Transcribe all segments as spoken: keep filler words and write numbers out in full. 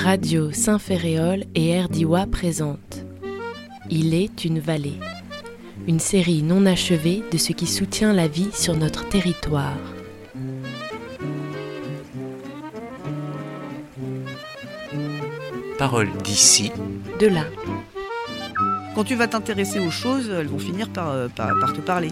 Radio Saint-Ferréol et Erdiwa présentent Il est une vallée, une série non achevée de ce qui soutient la vie sur notre territoire. Paroles d'ici, de là. Quand tu vas t'intéresser aux choses, elles vont finir par, par, par te parler.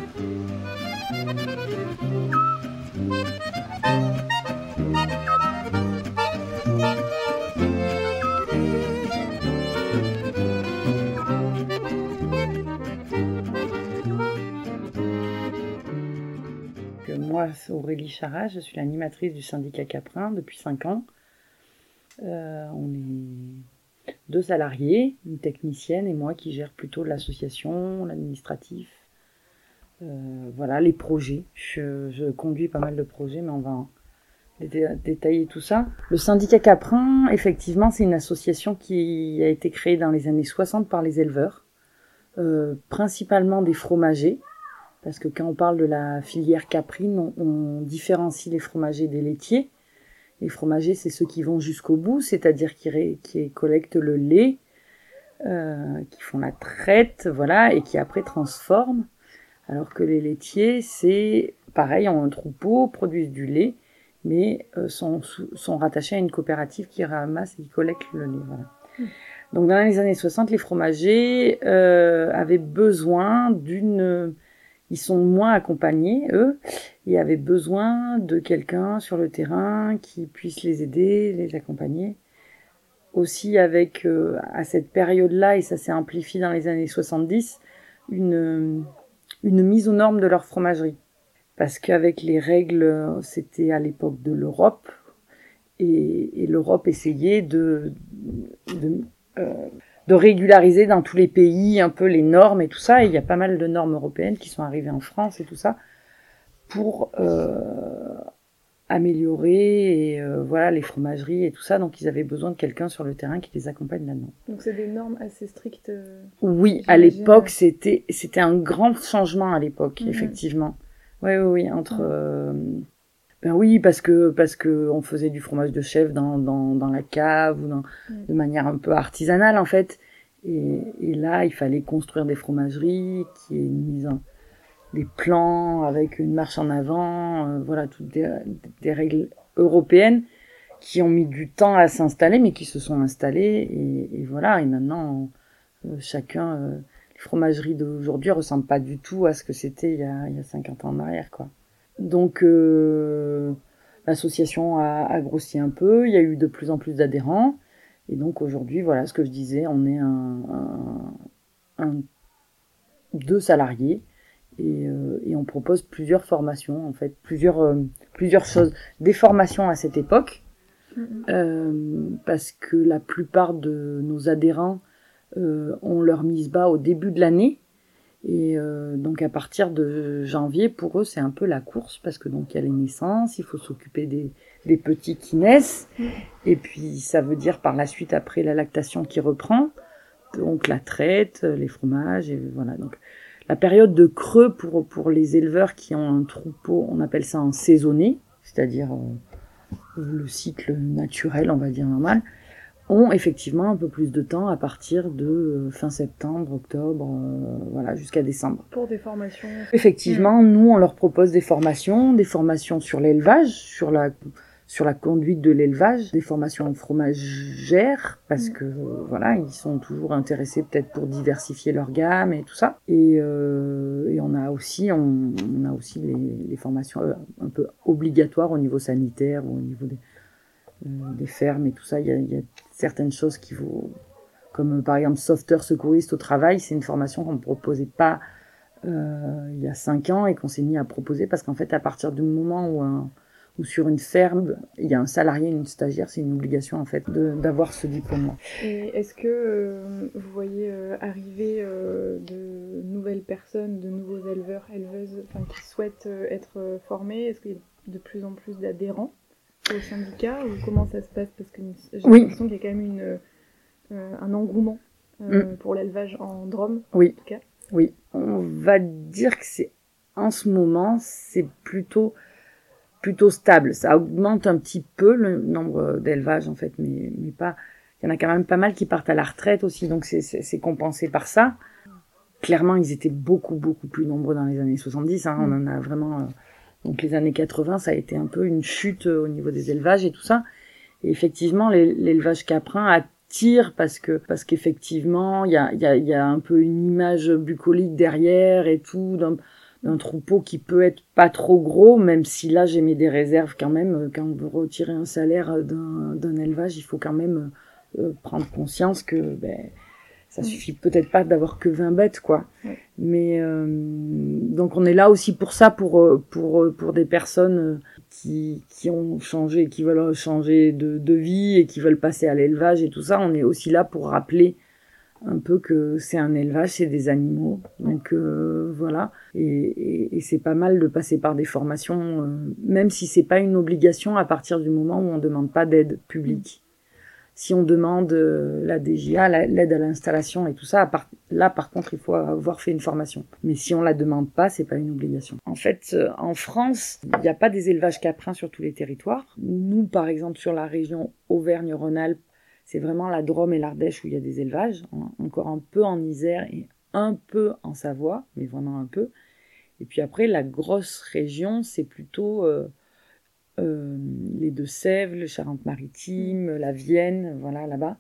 Moi, c'est Aurélie Charat, je suis l'animatrice du syndicat Caprin depuis cinq ans. Euh, on est deux salariés, une technicienne et moi qui gère plutôt l'association, l'administratif, euh, voilà, les projets. Je, je conduis pas mal de projets, mais on va dé- détailler tout ça. Le syndicat Caprin, effectivement, c'est une association qui a été créée dans les années soixante par les éleveurs, euh, principalement des fromagers. Parce que quand on parle de la filière caprine, on, on différencie les fromagers des laitiers. Les fromagers, c'est ceux qui vont jusqu'au bout, c'est-à-dire qui, ré, qui collectent le lait, euh, qui font la traite, voilà, et qui après transforment. Alors que les laitiers, c'est pareil, ont un troupeau, produisent du lait, mais euh, sont, sont rattachés à une coopérative qui ramasse et qui collecte le lait, voilà. Mmh. Donc dans les années soixante, les fromagers euh, avaient besoin d'une... Ils sont moins accompagnés, eux. Ils avaient besoin de quelqu'un sur le terrain qui puisse les aider, les accompagner. Aussi avec, euh, à cette période-là, et ça s'est amplifié dans les années soixante-dix, une, une mise aux normes de leur fromagerie. Parce qu'avec les règles, c'était à l'époque de l'Europe, et, et l'Europe essayait de... de euh, de régulariser dans tous les pays un peu les normes et tout ça. Et il y a pas mal de normes européennes qui sont arrivées en France et tout ça pour euh, améliorer et, euh, voilà, les fromageries et tout ça. Donc ils avaient besoin de quelqu'un sur le terrain qui les accompagne là-dedans. Donc c'est des normes assez strictes. Euh, oui, à l'époque, c'était, c'était un grand changement à l'époque, mmh. effectivement. Oui, oui, oui, entre... Mmh. Euh, Ben oui, parce que parce que on faisait du fromage de chèvre dans dans dans la cave ou dans, mmh. de manière un peu artisanale en fait. Et, et là, il fallait construire des fromageries qui aient mis en, des plans avec une marche en avant, euh, voilà, toutes des, des règles européennes qui ont mis du temps à s'installer, mais qui se sont installées et, et voilà. Et maintenant, euh, chacun, euh, les fromageries d'aujourd'hui ressemblent pas du tout à ce que c'était il y a il y a cinquante ans en arrière, quoi. Donc, euh, l'association a, a grossi un peu, il y a eu de plus en plus d'adhérents, et donc aujourd'hui, voilà ce que je disais, on est un, un, un deux salariés, et, euh, et on propose plusieurs formations, en fait, plusieurs, euh, plusieurs choses, des formations à cette époque, mmh. euh, parce que la plupart de nos adhérents euh, ont leur mise bas au début de l'année. Et euh, donc à partir de janvier, pour eux, c'est un peu la course parce que donc il y a les naissances, il faut s'occuper des, des petits qui naissent, mmh. et puis ça veut dire par la suite après la lactation qui reprend, donc la traite, les fromages, et voilà. Donc la période de creux pour pour les éleveurs qui ont un troupeau, on appelle ça un saisonnier, c'est-à-dire euh, le cycle naturel, on va dire normal, ont effectivement un peu plus de temps à partir de fin septembre, octobre, euh, voilà, jusqu'à décembre. Pour des formations. Effectivement, mmh. nous, on leur propose des formations, des formations sur l'élevage, sur la, sur la conduite de l'élevage, des formations fromagères, parce mmh. que, euh, voilà, ils sont toujours intéressés peut-être pour diversifier leur gamme et tout ça. Et, euh, et on a aussi, on, on a aussi les, les formations un peu obligatoires au niveau sanitaire ou au niveau des, euh, des fermes et tout ça. Il y a, il y a certaines choses qui vont, comme par exemple sauveteur secouriste au travail, c'est une formation qu'on ne proposait pas euh, il y a cinq ans et qu'on s'est mis à proposer parce qu'en fait à partir du moment où, un, où sur une ferme il y a un salarié et une stagiaire, c'est une obligation en fait de, d'avoir ce diplôme-là. Et est-ce que euh, vous voyez euh, arriver euh, de nouvelles personnes, de nouveaux éleveurs, éleveuses, enfin, qui souhaitent euh, être euh, formés? Est-ce qu'il y a de plus en plus d'adhérents au syndicat ou comment ça se passe? Parce que j'ai oui. l'impression qu'il y a quand même une, euh, un engouement euh, mm. pour l'élevage en Drôme, oui. en tout cas. Oui, on va dire que c'est en ce moment c'est plutôt plutôt stable. Ça augmente un petit peu le nombre d'élevages en fait, mais mais pas Il y en a quand même pas mal qui partent à la retraite aussi, donc c'est, c'est, c'est compensé par ça. Clairement, ils étaient beaucoup, beaucoup plus nombreux dans les années soixante-dix. Hein. On en a vraiment... Euh, donc les années quatre-vingts, ça a été un peu une chute euh, au niveau des élevages et tout ça. Et effectivement, l'élevage caprin attire parce que parce qu'effectivement, il y a, y, a, y a un peu une image bucolique derrière et tout, d'un, d'un troupeau qui peut être pas trop gros, même si là, j'ai mis des réserves quand même. Quand vous retirez un salaire d'un, d'un élevage, il faut quand même euh, prendre conscience que... Ben, ça suffit peut-être pas d'avoir que vingt bêtes, quoi. Oui. Mais euh, donc on est là aussi pour ça, pour pour pour des personnes qui qui ont changé, qui veulent changer de de vie et qui veulent passer à l'élevage et tout ça. On est aussi là pour rappeler un peu que c'est un élevage, c'est des animaux. Donc euh, voilà. Et, et, et c'est pas mal de passer par des formations, euh, même si c'est pas une obligation à partir du moment où on demande pas d'aide publique. Si on demande euh, la D J A, la, l'aide à l'installation et tout ça, à part, là par contre il faut avoir fait une formation. Mais si on la demande pas, c'est pas une obligation. En fait, euh, en France, il n'y a pas des élevages caprins sur tous les territoires. Nous, par exemple, sur la région Auvergne-Rhône-Alpes, c'est vraiment la Drôme et l'Ardèche où il y a des élevages. Encore un peu en Isère et un peu en Savoie, mais vraiment un peu. Et puis après, la grosse région, c'est plutôt... Euh, Euh, les Deux-Sèvres, le Charente-Maritime, la Vienne, voilà, là-bas.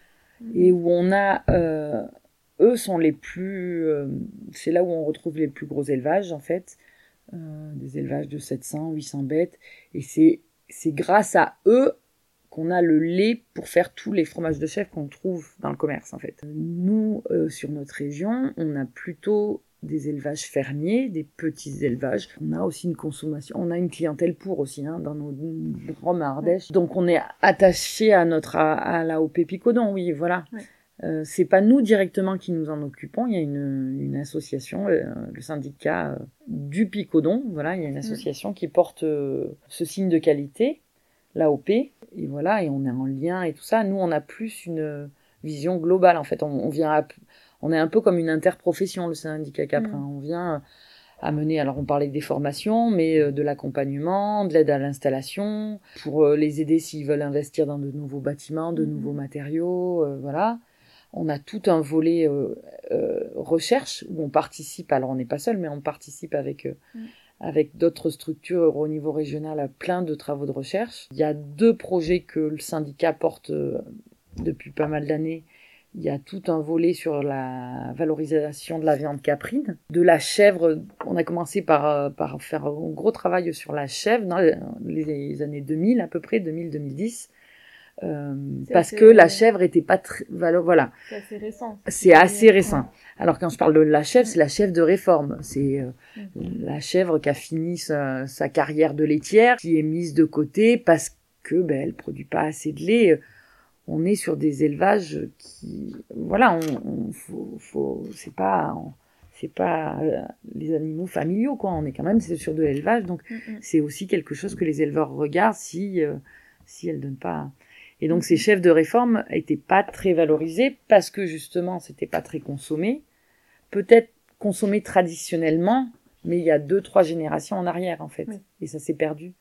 Et où on a... Euh, eux sont les plus... Euh, c'est là où on retrouve les plus gros élevages, en fait. Euh, des élevages de sept cents, huit cents bêtes. Et c'est, c'est grâce à eux qu'on a le lait pour faire tous les fromages de chèvre qu'on trouve dans le commerce, en fait. Nous, euh, sur notre région, on a plutôt... des élevages fermiers, des petits élevages. On a aussi une consommation, on a une clientèle pour aussi, hein, dans nos Drôme et Ardèche. Donc on est attaché à notre, à, à la O P Picodon, oui, voilà. Ouais. Euh, c'est pas nous directement qui nous en occupons, il y a une, une association, euh, le syndicat euh, du Picodon, voilà, il y a une association mmh. qui porte euh, ce signe de qualité, l'A O P, et voilà, et on est en lien et tout ça. Nous, on a plus une vision globale, en fait, on, on vient à... On est un peu comme une interprofession, le syndicat caprin. Mmh. On vient amener, alors on parlait des formations, mais de l'accompagnement, de l'aide à l'installation, pour les aider s'ils veulent investir dans de nouveaux bâtiments, de mmh. nouveaux matériaux, euh, voilà. On a tout un volet euh, euh, recherche, où on participe, alors on n'est pas seul, mais on participe avec, euh, mmh. avec d'autres structures au niveau régional à plein de travaux de recherche. Il y a deux projets que le syndicat porte euh, depuis pas mal d'années. Il y a tout un volet sur la valorisation de la viande caprine. De la chèvre, on a commencé par, par faire un gros travail sur la chèvre dans les années deux mille, à peu près, deux mille à deux mille dix. Euh, parce assez... que la chèvre était pas très... Voilà. C'est assez récent. C'est assez récent. Alors quand je parle de la chèvre, c'est la chèvre de réforme. C'est euh, mmh. la chèvre qui a fini sa, sa carrière de laitière, qui est mise de côté parce que ben, elle produit pas assez de lait. On est sur des élevages qui, voilà, on, on faut, faut, c'est pas, on, c'est pas euh, les animaux familiaux, quoi. On est quand même sur de l'élevage, donc mm-hmm. c'est aussi quelque chose que les éleveurs regardent si, euh, si elles donnent pas. Et donc mm-hmm. ces chèvres de réforme étaient pas très valorisés parce que justement c'était pas très consommé, peut-être consommé traditionnellement, mais il y a deux, trois générations en arrière en fait, oui. et ça s'est perdu.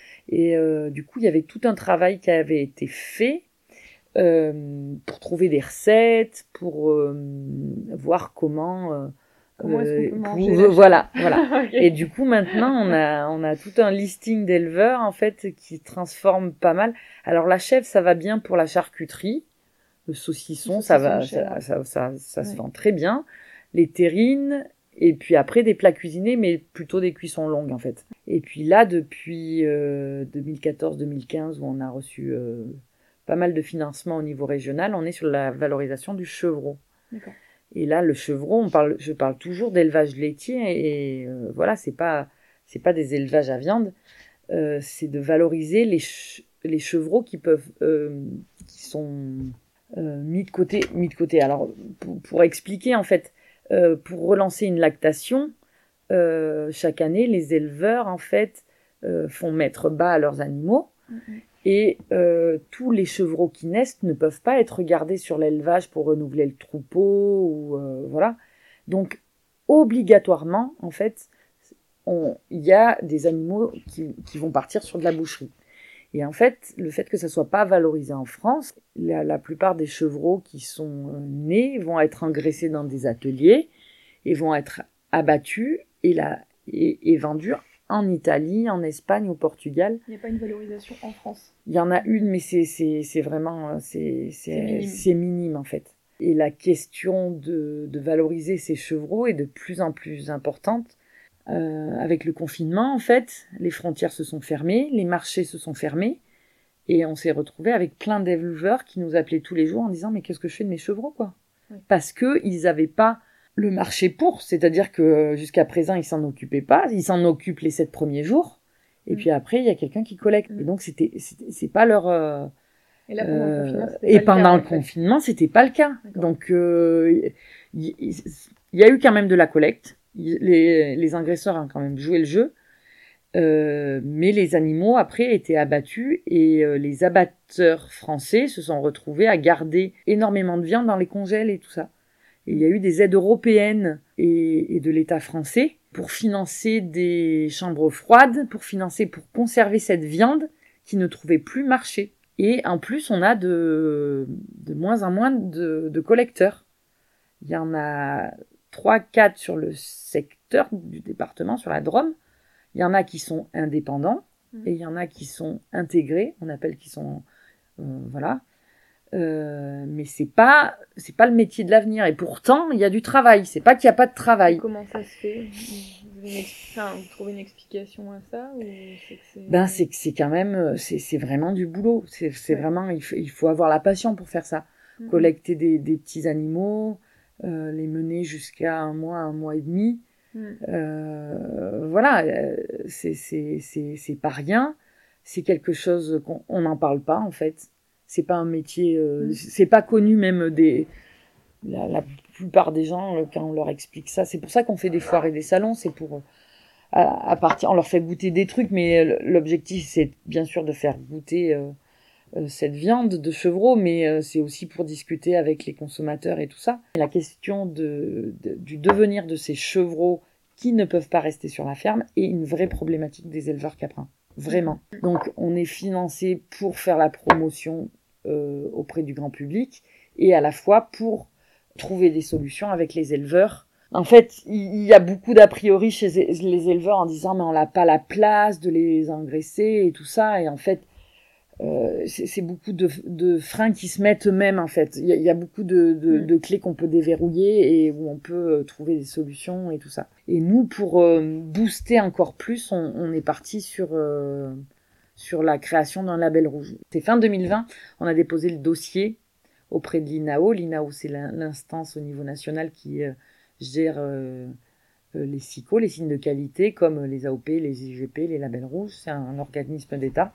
Et euh, du coup il y avait tout un travail qui avait été fait. Euh, pour trouver des recettes, pour euh, voir comment, euh, comment est-ce qu'on peut manger pour, voilà, voilà. okay. Et du coup maintenant on a on a tout un listing d'éleveurs en fait qui transforment pas mal. Alors la chèvre ça va bien pour la charcuterie, le saucisson, le saucisson ça va, ça, ça, ça, ça ouais. se vend très bien. Les terrines et puis après des plats cuisinés mais plutôt des cuissons longues en fait. Et puis là depuis euh, deux mille quatorze deux mille quinze où on a reçu euh, pas mal de financement au niveau régional, on est sur la valorisation du chevreau. D'accord. Et là, le chevreau, on parle, je parle toujours d'élevage laitier et euh, voilà, c'est pas, c'est pas des élevages à viande, euh, c'est de valoriser les, ch- les chevreaux qui peuvent, euh, qui sont euh, mis de côté, mis de côté. Alors, pour, pour expliquer en fait, euh, pour relancer une lactation, euh, chaque année, les éleveurs en fait euh, font mettre bas à leurs animaux. Mm-hmm. Et euh, tous les chevreaux qui naissent ne peuvent pas être gardés sur l'élevage pour renouveler le troupeau ou euh, voilà. Donc obligatoirement, en fait, il y a des animaux qui, qui vont partir sur de la boucherie. Et en fait, le fait que ça soit pas valorisé en France, la, la plupart des chevreaux qui sont nés vont être engraissés dans des ateliers et vont être abattus et, la, et, et vendus en Italie, en Espagne, au Portugal. Il n'y a pas une valorisation en France. Il y en a une, mais c'est, c'est, c'est vraiment c'est, c'est, c'est, minime. c'est minime en fait. Et la question de, de valoriser ces chevreaux est de plus en plus importante. Euh, avec le confinement, en fait, les frontières se sont fermées, les marchés se sont fermés, et on s'est retrouvé avec plein d'éleveurs qui nous appelaient tous les jours en disant « Mais qu'est-ce que je fais de mes chevreaux, quoi ?» Oui. Parce qu'ils n'avaient pas le marché pour, c'est-à-dire que jusqu'à présent, ils s'en occupaient pas, ils s'en occupent les sept premiers jours, et mmh. puis après, il y a quelqu'un qui collecte. Mmh. Et donc, c'était, c'était, c'est pas leur... Euh, et là, pendant euh, le confinement, c'était et pas pendant le, le cas, confinement, c'était pas le cas. D'accord. Donc, il euh, y, y, y a eu quand même de la collecte. Les, les engraisseurs ont quand même joué le jeu, euh, mais les animaux après étaient abattus et euh, les abatteurs français se sont retrouvés à garder énormément de viande dans les congèles et tout ça. Et il y a eu des aides européennes et, et de l'État français pour financer des chambres froides, pour financer, pour conserver cette viande qui ne trouvait plus marché. Et en plus, on a de, de moins en moins de, de collecteurs. Il y en a trois, quatre sur le secteur du département, sur la Drôme. Il y en a qui sont indépendants mmh. et il y en a qui sont intégrés, on appelle qui sont... Euh, voilà. Euh, mais c'est pas, c'est pas le métier de l'avenir. Et pourtant, il y a du travail. C'est pas qu'il n'y a pas de travail. Et comment ça se fait ? Vous, une expli- enfin, vous trouvez une explication à ça ou c'est que c'est... Ben, c'est que c'est quand même... C'est, c'est vraiment du boulot. C'est, c'est ouais. vraiment... Il faut, il faut avoir la passion pour faire ça. Mmh. Collecter des, des petits animaux... Euh, les mener jusqu'à un mois, un mois et demi. Mm. Euh, voilà, euh, c'est, c'est, c'est, c'est pas rien. C'est quelque chose qu'on n'en parle pas, en fait. C'est pas un métier... Euh, mm. C'est pas connu même des... La, la plupart des gens, quand on leur explique ça, c'est pour ça qu'on fait des foires et des salons, c'est pour... À, à partir, on leur fait goûter des trucs, mais l'objectif, c'est bien sûr de faire goûter... Euh, cette viande de chevreau, mais euh, c'est aussi pour discuter avec les consommateurs et tout ça. La question de, de, du devenir de ces chevreaux qui ne peuvent pas rester sur la ferme est une vraie problématique des éleveurs caprins. Vraiment. Donc, on est financé pour faire la promotion euh, auprès du grand public et à la fois pour trouver des solutions avec les éleveurs. En fait, il y a beaucoup d'a priori chez les éleveurs en disant « mais on n'a pas la place de les engraisser et tout ça » et en fait, Euh, c'est, c'est beaucoup de, de freins qui se mettent eux-mêmes en fait. Il y a, il y a beaucoup de, de, mmh. de clés qu'on peut déverrouiller et où on peut euh, trouver des solutions et tout ça. Et nous, pour euh, booster encore plus, on, on est parti sur euh, sur la création d'un label rouge. C'est fin deux mille vingt, on a déposé le dossier auprès de l'I N A O. L'I N A O, c'est l'instance au niveau national qui euh, gère euh, les S I C O, les signes de qualité, comme les A O P, les I G P, les labels rouges. C'est un, un organisme d'État.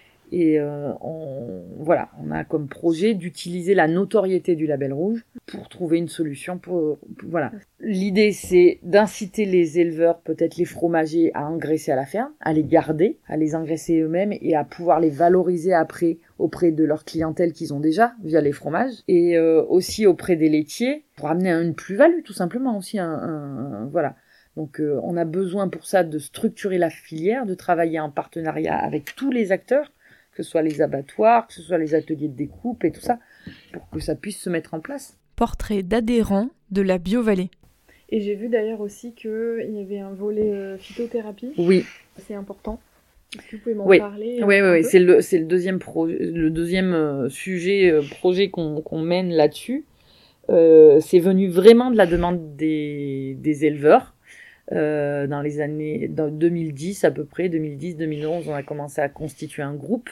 Et euh, on, voilà, on a comme projet d'utiliser la notoriété du label rouge pour trouver une solution. Pour, pour voilà, l'idée c'est d'inciter les éleveurs, peut-être les fromagers, à engraisser à la ferme, à les garder, à les engraisser eux-mêmes et à pouvoir les valoriser après auprès de leur clientèle qu'ils ont déjà via les fromages et euh, aussi auprès des laitiers pour amener une plus-value tout simplement aussi un, un, un voilà. Donc euh, on a besoin pour ça de structurer la filière, de travailler en partenariat avec tous les acteurs, que ce soit les abattoirs, que ce soit les ateliers de découpe et tout ça, pour que ça puisse se mettre en place. Portrait d'adhérents de la Bio-Vallée. Et j'ai vu d'ailleurs aussi qu'il y avait un volet euh, phytothérapie. Oui. C'est important. Est-ce que vous pouvez m'en oui. parler Oui, oui, oui. C'est le, c'est le deuxième, pro, le deuxième euh, sujet, euh, projet qu'on, qu'on mène là-dessus. Euh, c'est venu vraiment de la demande des, des éleveurs. Euh, dans les années dans deux mille dix à peu près, deux mille dix deux mille onze, on a commencé à constituer un groupe.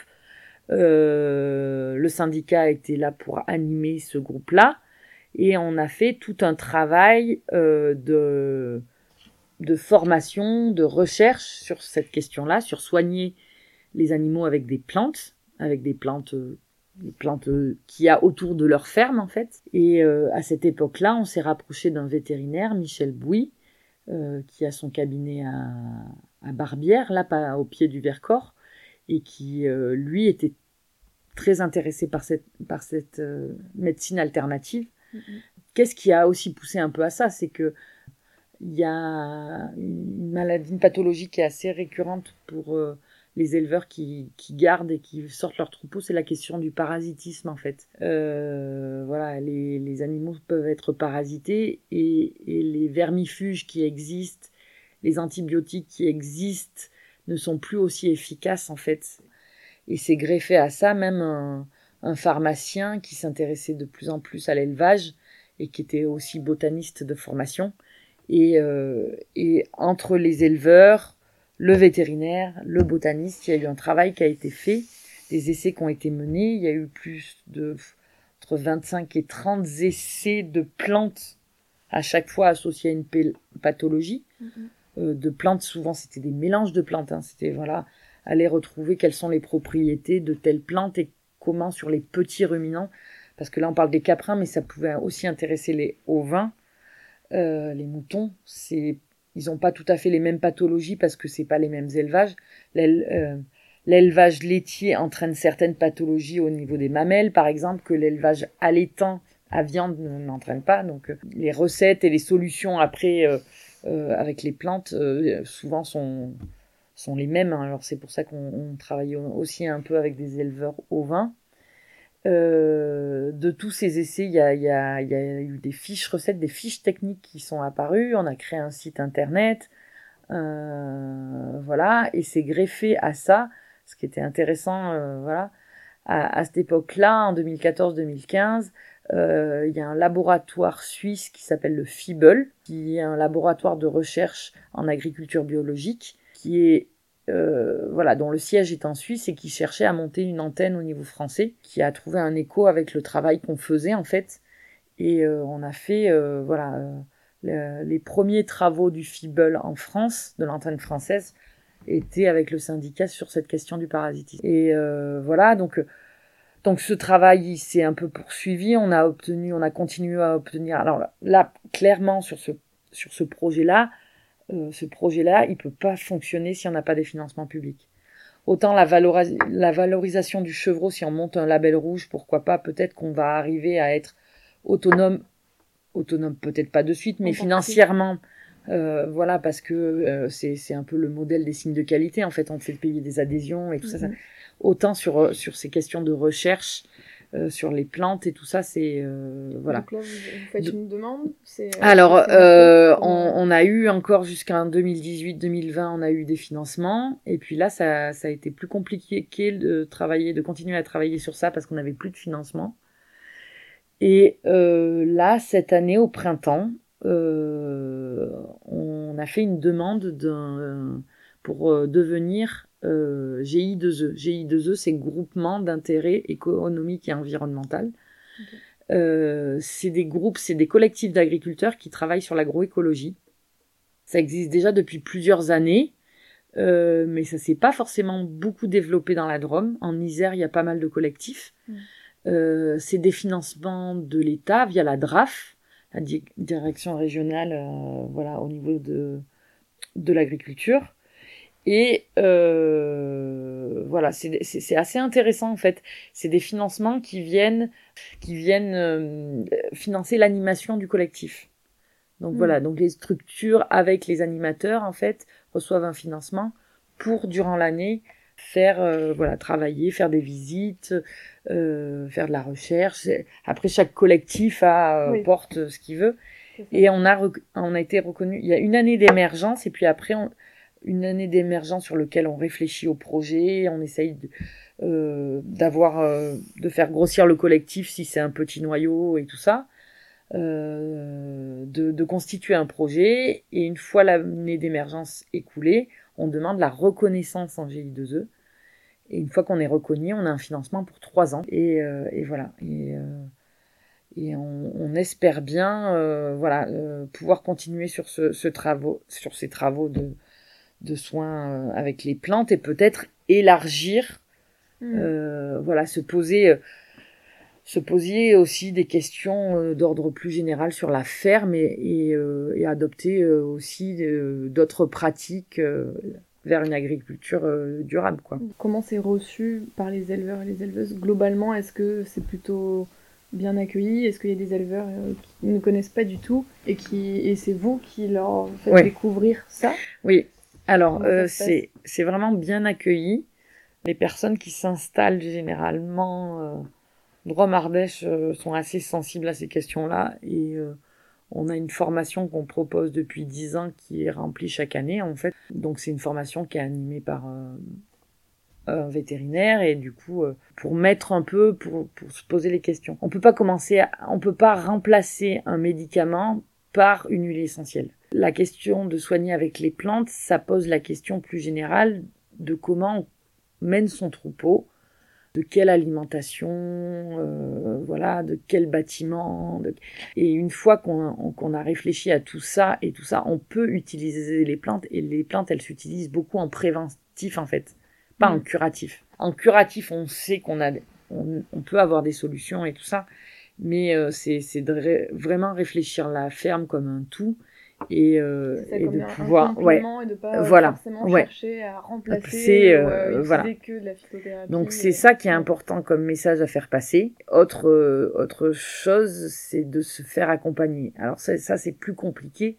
Euh, le syndicat était là pour animer ce groupe-là et on a fait tout un travail euh, de, de formation, de recherche sur cette question-là, sur soigner les animaux avec des plantes, avec des plantes, des plantes qu'il y a autour de leur ferme en fait. Et euh, à cette époque-là, on s'est rapproché d'un vétérinaire, Michel Bouy, euh, qui a son cabinet à, à Barbière, là, pas au pied du Vercors, et qui, euh, lui, était très intéressé par cette, par cette euh, médecine alternative. Mm-hmm. Qu'est-ce qui a aussi poussé un peu à ça ? C'est que il y a une maladie, une pathologie qui est assez récurrente pour euh, les éleveurs qui, qui gardent et qui sortent leurs troupeaux, c'est la question du parasitisme en fait. Euh, voilà, les, les animaux peuvent être parasités et, et les vermifuges qui existent, les antibiotiques qui existent ne sont plus aussi efficaces en fait. Et c'est greffé à ça même un, un pharmacien qui s'intéressait de plus en plus à l'élevage et qui était aussi botaniste de formation. Et, euh, et entre les éleveurs, le vétérinaire, le botaniste, il y a eu un travail qui a été fait, des essais qui ont été menés. Il y a eu plus de entre vingt-cinq et trente essais de plantes à chaque fois associées à une p- pathologie. Mm-hmm. Euh, de plantes, souvent c'était des mélanges de plantes. Hein. C'était voilà, aller retrouver quelles sont les propriétés de telle plante et comment sur les petits ruminants. Parce que là on parle des caprins, mais ça pouvait aussi intéresser les ovins. Euh, les moutons, c'est, ils n'ont pas tout à fait les mêmes pathologies parce que c'est pas les mêmes élevages. L'é- euh, l'élevage laitier entraîne certaines pathologies au niveau des mamelles, par exemple, que l'élevage allaitant à viande n'entraîne pas. Donc, euh, les recettes et les solutions après euh, euh, avec les plantes euh, souvent sont sont les mêmes. Hein. Alors c'est pour ça qu'on on travaille aussi un peu avec des éleveurs ovins. Euh, de tous ces essais, il y a, y, a, y a eu des fiches recettes, des fiches techniques qui sont apparues. On a créé un site internet, euh, voilà, et c'est greffé à ça. Ce qui était intéressant, euh, voilà, à, à cette époque-là, en deux mille quatorze deux mille quinze, euh, il y a un laboratoire suisse qui s'appelle le FIBEL, qui est un laboratoire de recherche en agriculture biologique, qui est Euh, voilà, dont le siège est en Suisse et qui cherchait à monter une antenne au niveau français, qui a trouvé un écho avec le travail qu'on faisait en fait, et euh, on a fait euh, voilà euh, le, les premiers travaux du FIBEL en France, de l'antenne française, étaient avec le syndicat sur cette question du parasitisme. Et euh, voilà, donc donc ce travail il s'est un peu poursuivi, on a obtenu, on a continué à obtenir. Alors là, clairement sur ce sur ce projet-là. Euh, ce projet-là, il ne peut pas fonctionner si on n'a pas des financements publics. Autant la, valora- la valorisation du chevreau, si on monte un label rouge, pourquoi pas, peut-être qu'on va arriver à être autonome, autonome peut-être pas de suite, mais financièrement, euh, voilà, parce que euh, c'est, c'est un peu le modèle des signes de qualité, en fait, on fait payer des adhésions et tout mm-hmm. ça, ça. Autant sur, sur ces questions de recherche, Euh, sur les plantes et tout ça, c'est euh, voilà. Donc là, vous, vous faites une demande c'est, Alors, c'est euh, on, on a eu encore jusqu'en deux mille dix-huit deux mille vingt, on a eu des financements, et puis là, ça, ça a été plus compliqué de travailler, de continuer à travailler sur ça parce qu'on n'avait plus de financement. Et euh, là, cette année, au printemps, euh, on a fait une demande d'un, pour euh, devenir Euh, G I deux E. G I deux E, c'est groupement d'intérêt économique et environnemental. Okay. Euh, c'est des groupes, c'est des collectifs d'agriculteurs qui travaillent sur l'agroécologie. Ça existe déjà depuis plusieurs années, euh, mais ça s'est pas forcément beaucoup développé dans la Drôme. En Isère, il y a pas mal de collectifs. Mm. Euh, c'est des financements de l'État via la D R A F, la di- direction régionale, euh, voilà, au niveau de, de l'agriculture. Et euh, voilà, c'est, c'est, c'est assez intéressant en fait. C'est des financements qui viennent, qui viennent euh, financer l'animation du collectif. Donc mmh. voilà, donc les structures avec les animateurs en fait reçoivent un financement pour durant l'année faire euh, voilà travailler, faire des visites, euh, faire de la recherche. Après chaque collectif a, euh, oui. porte ce qu'il veut. Et on a rec- on a été reconnu. Il y a une année d'émergence et puis après on une année d'émergence sur lequel on réfléchit au projet, on essaye de, euh, d'avoir, euh, de faire grossir le collectif si c'est un petit noyau et tout ça, euh, de, de constituer un projet, et une fois l'année d'émergence écoulée, on demande la reconnaissance en G I deux E, et une fois qu'on est reconnu, on a un financement pour trois ans, et, euh, et voilà, et, euh, et on, on espère bien, euh, voilà, euh, pouvoir continuer sur ce, ce travaux, sur ces travaux de de soins avec les plantes et peut-être élargir, mmh. euh, voilà, se poser, euh, se poser aussi des questions euh, d'ordre plus général sur la ferme et, et, euh, et adopter euh, aussi euh, d'autres pratiques euh, vers une agriculture euh, durable, quoi. Comment c'est reçu par les éleveurs et les éleveuses globalement? Est-ce que c'est plutôt bien accueilli? Est-ce qu'il y a des éleveurs euh, qui ne connaissent pas du tout et qui et c'est vous qui leur faites oui. découvrir ça? Oui. Alors, Comment ça euh, se passe c'est, c'est vraiment bien accueilli. Les personnes qui s'installent généralement euh, Drôme-Ardèche euh, sont assez sensibles à ces questions-là et euh, on a une formation qu'on propose depuis dix ans qui est remplie chaque année en fait. Donc c'est une formation qui est animée par euh, un vétérinaire et du coup euh, pour mettre un peu, pour, pour se poser les questions. On peut pas commencer, à, on peut pas remplacer un médicament par une huile essentielle. La question de soigner avec les plantes, ça pose la question plus générale de comment on mène son troupeau, de quelle alimentation, euh, voilà, de quel bâtiment. De... Et une fois qu'on, qu'on a réfléchi à tout ça et tout ça, on peut utiliser les plantes. Et les plantes, elles s'utilisent beaucoup en préventif, en fait, pas mmh. en curatif. En curatif, on sait qu'on a, on, on peut avoir des solutions et tout ça, mais euh, c'est, c'est de ré- vraiment réfléchir la ferme comme un tout. Et, euh, c'est ça, et comme de un, pouvoir un complément ouais et de pas voilà forcément ouais. chercher à remplacer c'est, ou à euh, utiliser voilà. que de la phytothérapie. Donc c'est et... ça qui est important comme message à faire passer. Autre euh, autre chose, c'est de se faire accompagner. Alors ça, ça c'est plus compliqué,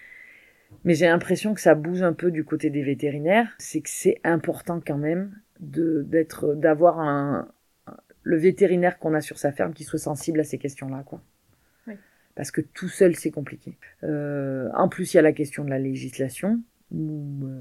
mais j'ai l'impression que ça bouge un peu du côté des vétérinaires. C'est que c'est important quand même de d'être d'avoir un le vétérinaire qu'on a sur sa ferme qui soit sensible à ces questions-là, quoi. Parce que tout seul, c'est compliqué. Euh, en plus, il y a la question de la législation, où, euh,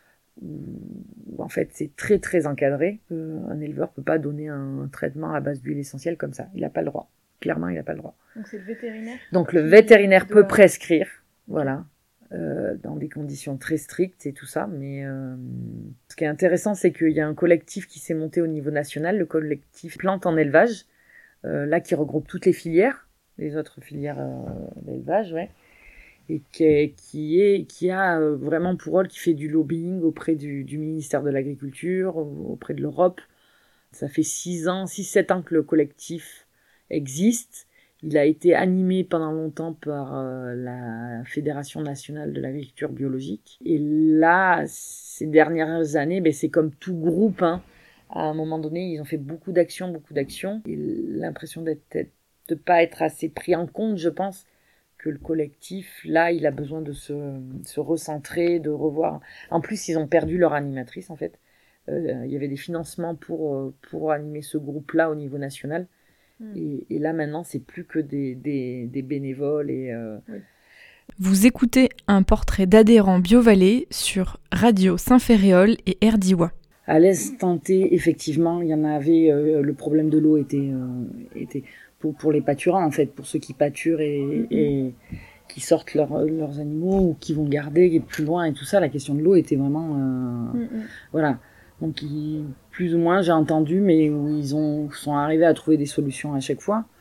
où en fait, c'est très très encadré. Euh, un éleveur peut pas donner un, un traitement à base d'huile essentielle comme ça. Il n'a pas le droit. Clairement, il n'a pas le droit. Donc c'est le vétérinaire. Donc le vétérinaire doit... peut prescrire, voilà, euh, dans des conditions très strictes et tout ça. Mais euh, ce qui est intéressant, c'est qu'il y a un collectif qui s'est monté au niveau national, le collectif Plantes en élevage, euh, là qui regroupe toutes les filières. Les autres filières euh, d'élevage, ouais, et qui, est, qui, est, qui a euh, vraiment pour rôle, qui fait du lobbying auprès du, du ministère de l'Agriculture, auprès de l'Europe. Ça fait six ans, six, sept ans que le collectif existe. Il a été animé pendant longtemps par euh, la Fédération nationale de l'agriculture biologique. Et là, ces dernières années, ben, c'est comme tout groupe, hein. À un moment donné, ils ont fait beaucoup d'actions, beaucoup d'actions. Et l'impression d'être de pas être assez pris en compte, je pense que le collectif, là, il a besoin de se, se recentrer, de revoir. En plus, ils ont perdu leur animatrice, en fait. Euh, il y avait des financements pour, pour animer ce groupe-là au niveau national. Mmh. Et, et là, maintenant, c'est plus que des, des, des bénévoles. Et, euh... oui. Vous écoutez un portrait d'adhérent BioVallée sur Radio Saint-Ferréol et R D I W A. À l'instant T, effectivement, il y en avait, euh, le problème de l'eau était... Euh, était Pour, pour les pâturants, en fait, pour ceux qui pâturent et, mmh. et qui sortent leur, leurs animaux ou qui vont garder plus loin et tout ça, la question de l'eau était vraiment... Euh, mmh. Voilà. Donc, ils, plus ou moins, j'ai entendu, mais où ils ont, sont arrivés à trouver des solutions à chaque fois.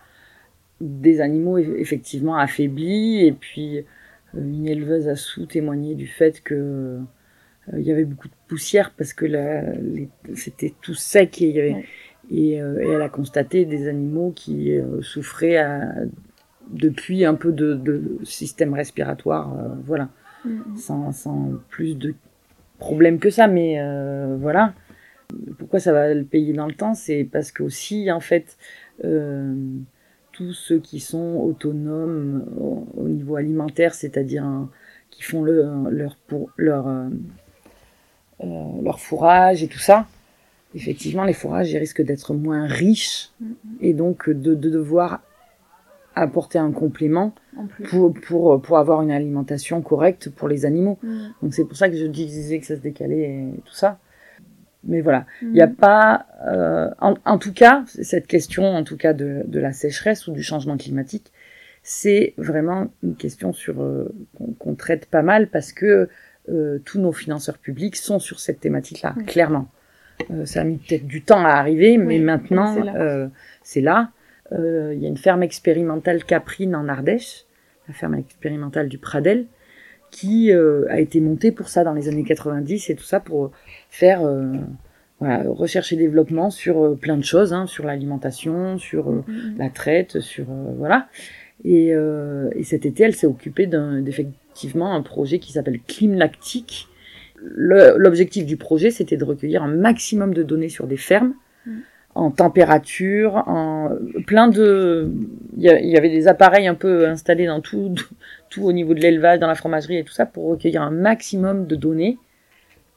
Des animaux, effectivement, affaiblis. Et puis, une éleveuse a sous-témoigné du fait que euh, il y avait beaucoup de poussière parce que la, les, c'était tout sec et il y avait... Mmh. Et, euh, et elle a constaté des animaux qui euh, souffraient à, depuis un peu de, de système respiratoire, euh, voilà, mmh. sans, sans plus de problèmes que ça, mais euh, voilà. Pourquoi ça va le payer dans le temps, c'est parce que aussi, en fait, euh, tous ceux qui sont autonomes au, au niveau alimentaire, c'est-à-dire hein, qui font le, leur, pour, leur, euh, euh, leur fourrage et tout ça, effectivement, les fourrages, ils risquent d'être moins riches mmh. et donc de, de devoir apporter un complément pour, pour, pour avoir une alimentation correcte pour les animaux. Mmh. Donc c'est pour ça que je disais que ça se décalait et tout ça. Mais voilà, il mmh. n'y a pas... Euh, en, en tout cas, cette question en tout cas de, de la sécheresse ou du changement climatique, c'est vraiment une question sur, euh, qu'on, qu'on traite pas mal parce que euh, tous nos financeurs publics sont sur cette thématique-là, mmh. clairement. Euh, ça a mis peut-être du temps à arriver, mais oui, maintenant, c'est là. Euh, c'est là. Euh, il y a une ferme expérimentale caprine en Ardèche, la ferme expérimentale du Pradel, qui euh, a été montée pour ça dans les années quatre-vingt-dix et tout ça, pour faire euh, voilà, recherche et développement sur euh, plein de choses, hein, sur l'alimentation, sur euh, mm-hmm. la traite, sur... Euh, voilà. Et, euh, et cet été, elle s'est occupée d'un, d'effectivement un projet qui s'appelle Climlactique. Le, l'objectif du projet, c'était de recueillir un maximum de données sur des fermes, mmh. en température, en plein de... Il y, y avait des appareils un peu installés dans tout, tout au niveau de l'élevage, dans la fromagerie et tout ça, pour recueillir un maximum de données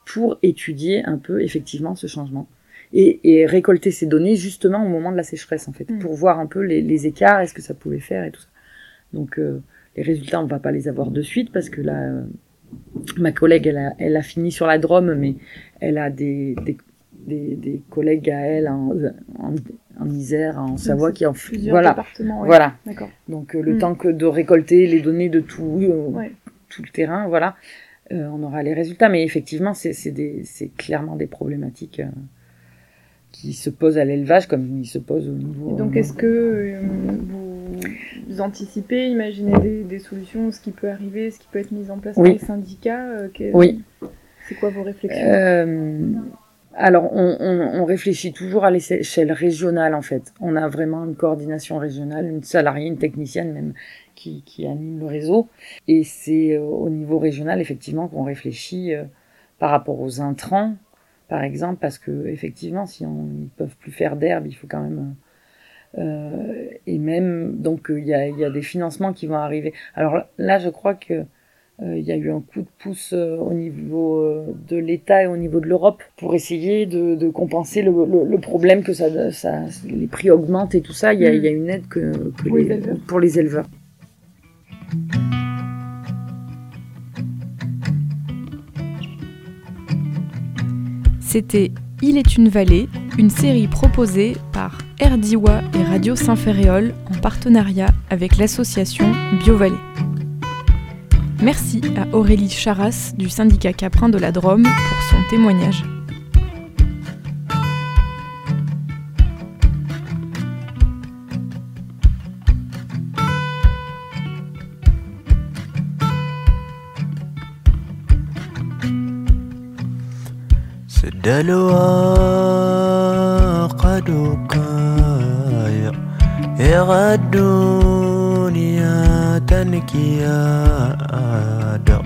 pour étudier un peu effectivement ce changement. Et, et récolter ces données justement au moment de la sécheresse en fait, mmh. pour voir un peu les, les écarts, est-ce que ça pouvait faire et tout ça. Donc euh, les résultats on va pas les avoir de suite parce que là euh, ma collègue elle a, elle a fini sur la Drôme, mais elle a des, des, des, des collègues à elle en, en, en Isère, en Savoie donc, qui en plusieurs voilà, départements. Ouais. Voilà. D'accord. Donc euh, le mmh. temps que de récolter les données de tout, euh, ouais. tout le terrain, voilà, euh, on aura les résultats. Mais effectivement c'est, c'est, des, c'est clairement des problématiques. Euh, qui se pose à l'élevage comme il se pose au niveau... Et donc, est-ce que euh, vous, vous anticipez, imaginez des, des solutions, ce qui peut arriver, ce qui peut être mis en place oui. par les syndicats euh, que, Oui. C'est quoi vos réflexions euh, Alors, on, on, on réfléchit toujours à l'échelle régionale, en fait. On a vraiment une coordination régionale, une salariée, une technicienne même, qui, qui anime le réseau. Et c'est euh, au niveau régional, effectivement, qu'on réfléchit euh, par rapport aux intrants, par exemple, parce que effectivement, si on ne peuvent plus faire d'herbe, il faut quand même euh, et même donc il y a il y a des financements qui vont arriver. Alors là, je crois que euh, il y a eu un coup de pouce euh, au niveau euh, de l'État et au niveau de l'Europe pour essayer de, de compenser le, le, le problème que ça, ça les prix augmentent et tout ça. Il y a, mmh. il y a une aide que, que pour, les, les éleveurs. pour les éleveurs. C'était Il est une vallée, une série proposée par Erdiwa et Radio Saint-Ferréol en partenariat avec l'association BioVallée. Merci à Aurélie Charras du syndicat Caprin de la Drôme pour son témoignage. دلوا قدوكايا يا الدنيا تنكيا دو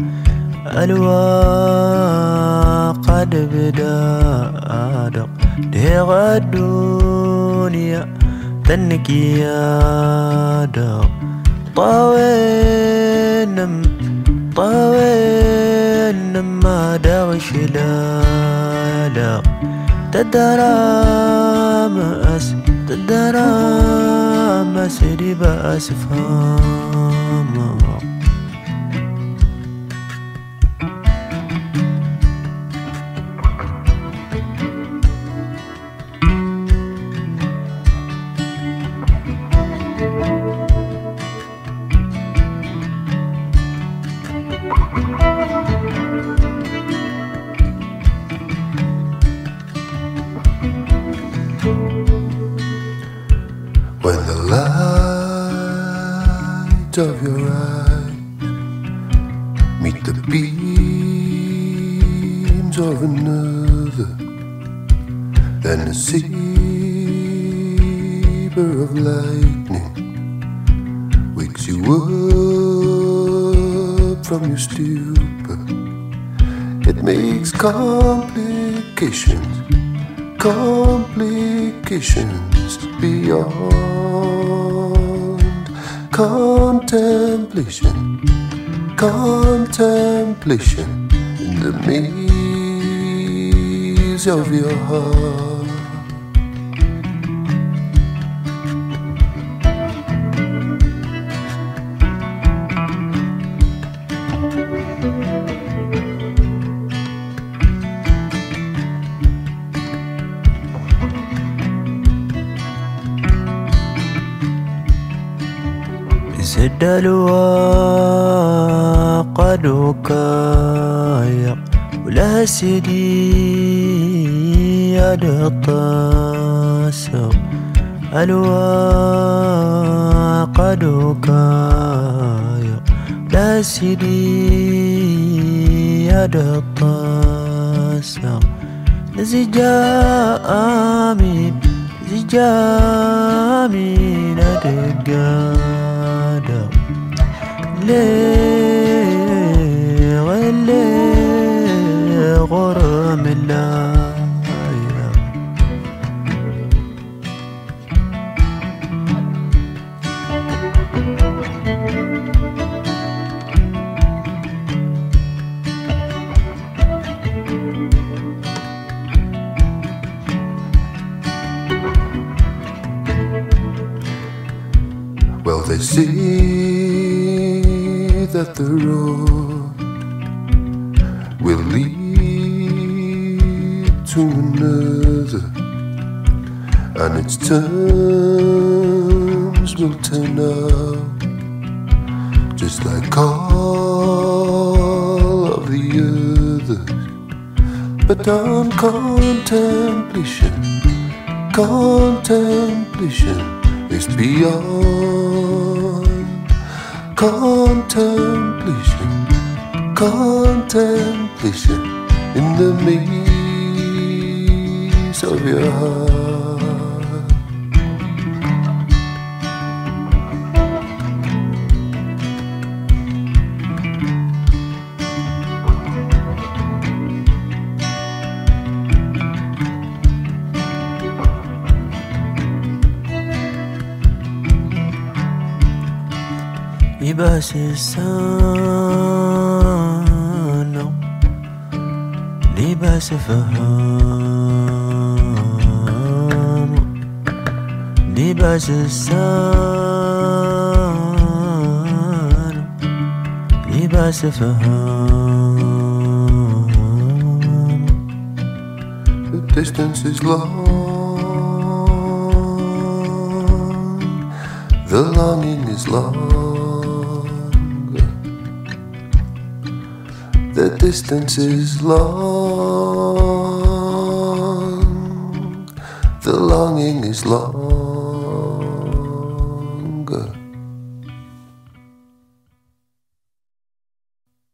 الوا قد بدا دو يا الدنيا تنكيا دو طاوينم طاوينم ما داغش لا تدرام أس تدرام أسري بأسفام of your eyes meet the beams of another, and a saber of lightning wakes you up from your stupor. It makes complications, complications beyond contemplation, contemplation in the maze of your heart. الدلوا قد وكايا ولا سيدي يا الطاسة الوا قد وكايا ولا سيدي يا الطاسة زجامي زجامي ندقا ليه وليه غرم الله they see that the road will lead to another, and its terms will turn out just like all of the others. But on contemplation, contemplation is beyond contemplation, contemplation in the maze of your heart. لباس السنة لباس فهام لباس السنة لباس فهام. The distance is long, the longing is long. The distance is long, the longing is long.